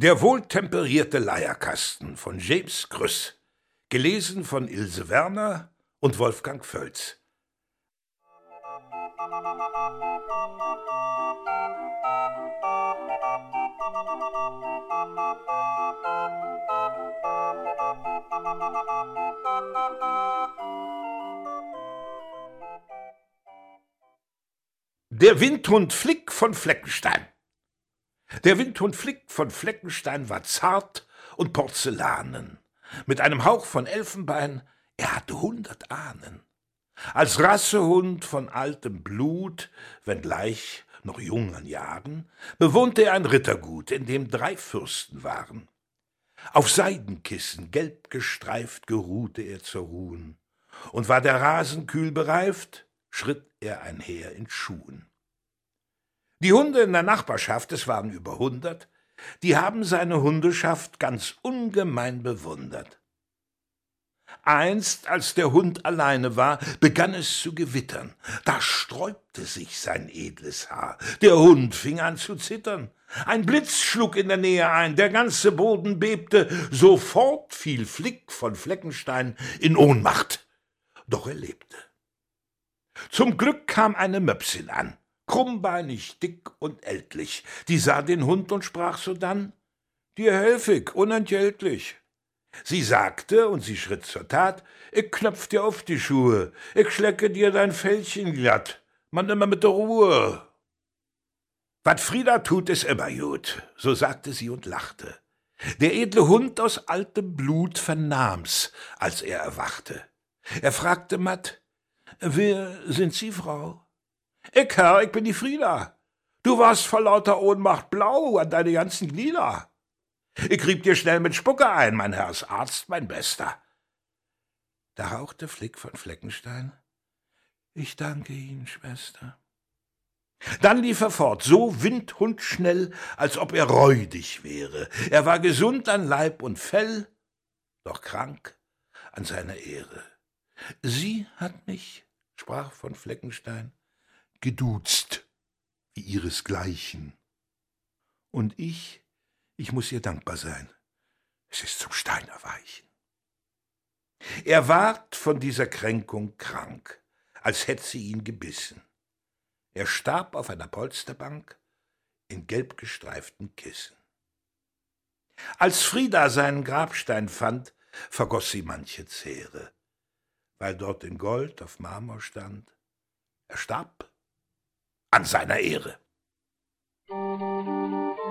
Der wohltemperierte Leierkasten von James Krüss, gelesen von Ilse Werner und Wolfgang Völz. Der Windhund Flick von Fleckenstein. Der Windhund Flick von Fleckenstein war zart und porzellanen, mit einem Hauch von Elfenbein, er hatte 100 Ahnen. Als Rassehund von altem Blut, wenngleich noch jung an Jahren, bewohnte er ein Rittergut, in dem 3 Fürsten waren. Auf Seidenkissen, gelb gestreift, geruhte er zur Ruhen, und war der Rasen kühl bereift, schritt er einher in Schuhen. Die Hunde in der Nachbarschaft, es waren über 100, die haben seine Hundeschaft ganz ungemein bewundert. Einst, als der Hund alleine war, begann es zu gewittern. Da sträubte sich sein edles Haar. Der Hund fing an zu zittern. Ein Blitz schlug in der Nähe ein, der ganze Boden bebte. Sofort fiel Flick von Fleckenstein in Ohnmacht. Doch er lebte. Zum Glück kam eine Möpsin an, krummbeinig, dick und ältlich. Die sah den Hund und sprach sodann: »Dir helf ich, unentgeltlich.« Sie sagte, und sie schritt zur Tat: »Ich knöpf dir auf die Schuhe, ich schlecke dir dein Fellchen glatt, man immer mit der Ruhe.« »Wat Frieda tut, ist immer gut«, so sagte sie und lachte. Der edle Hund aus altem Blut vernahm's, als er erwachte. Er fragte matt: »Wer sind Sie, Frau?« »Ich, Herr, ich bin die Frieda. Du warst vor lauter Ohnmacht blau an deine ganzen Glieder. Ich rieb dir schnell mit Spucke ein, mein Herr ist Arzt, mein Bester.« Da hauchte Flick von Fleckenstein: »Ich danke Ihnen, Schwester.« Dann lief er fort, so windhundschnell, als ob er räudig wäre. Er war gesund an Leib und Fell, doch krank an seiner Ehre. »Sie hat mich«, sprach von Fleckenstein, »geduzt, wie ihresgleichen. Und ich muß ihr dankbar sein. Es ist zum Stein erweichen.« Er ward von dieser Kränkung krank, als hätt sie ihn gebissen. Er starb auf einer Polsterbank in gelb gestreiften Kissen. Als Frieda seinen Grabstein fand, vergoß sie manche Zehre, weil dort in Gold auf Marmor stand: er starb an seiner Ehre.